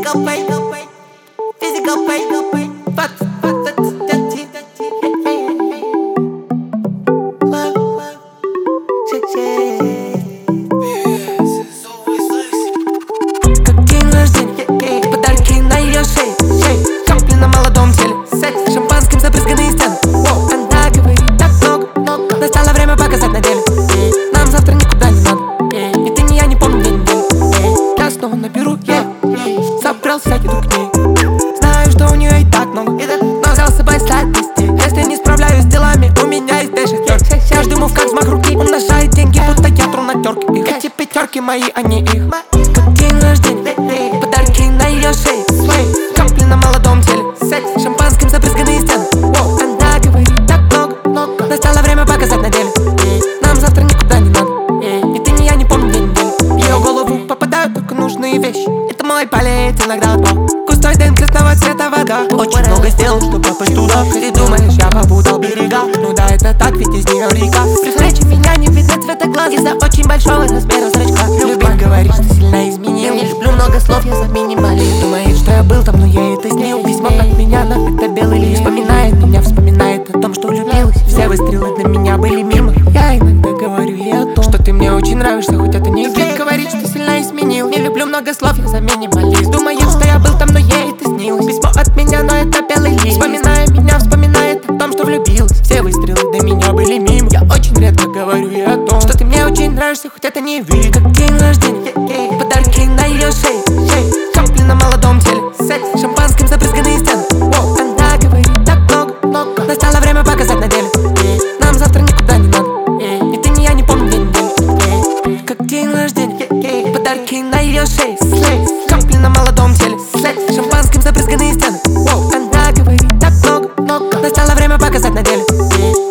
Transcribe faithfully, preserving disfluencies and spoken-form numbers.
Physical pain, physical pain, but but that's that's it. Love, love, shit, shit. Как день рождения, подарки на ее шее, капли на молодом теле, секс шампанским забрызганные стены. Она говорит так много, настало время показать на деле. Нам завтра никуда не надо, ни ты, ни я не помню день недели. Я снова наберу, я собрался, иду к ней. Знаю, что у нее и так много, но взял с собой слайд листей. Если не справляюсь с делами, у меня есть дэшер. Каждый мув как взмах руки умножает деньги, будто я тру на терки. Эти пятерки мои, они их. Как день рождения, подарки на ее шее, капли на молодом теле, секс шампанским забрызганные стены. Она говорит так много, настало время показать на деле. Нам завтра никуда не надо, ни ты, ни я не помню день недели. В ее голову попадают только нужные вещи. Это мой палец, иногда отбор. Густой дым красного цвета вода. Очень много сделал, чтобы попасть туда. Ты думаешь, я попутал берега? Ну да, это так, ведь из нее река. При встрече меня не видно цвета глаз из-за очень большого размера зрачка. Любит говорить, что сильно изменил. Не люблю много слов, я за минималист. Думает, что я был там, но я это снил. Письмо от меня, но это белый лист. Вспоминает меня, вспоминает о том, что влюбилась. Все выстрелы для меня были мимо. Я иногда говорю ей о том, что ты мне очень нравишься, хоть это не любит говорить, что сильно изменил. Не люблю много слов, я за минималист. Думает, что я был там, но ей это снилось. Письмо от меня, но это белый лист. Вспоминая меня, вспоминает о том, что влюбилась. Все выстрелы до меня были мимо. Я очень редко говорю ей о том, что ты мне очень нравишься, хоть это не видно. Как день рождения, подарки на ее шее, капли на молодом теле, секс шампанским забрызганные стены. Она говорит так много, настало время показать на деле. Нам завтра никуда не надо, ни ты, ни я не помню день недели. Как день рождения, подарки на ее шее, капли на молодом теле, секс шампанским забрызганные стены. Она говорит так много, настало время показать на деле.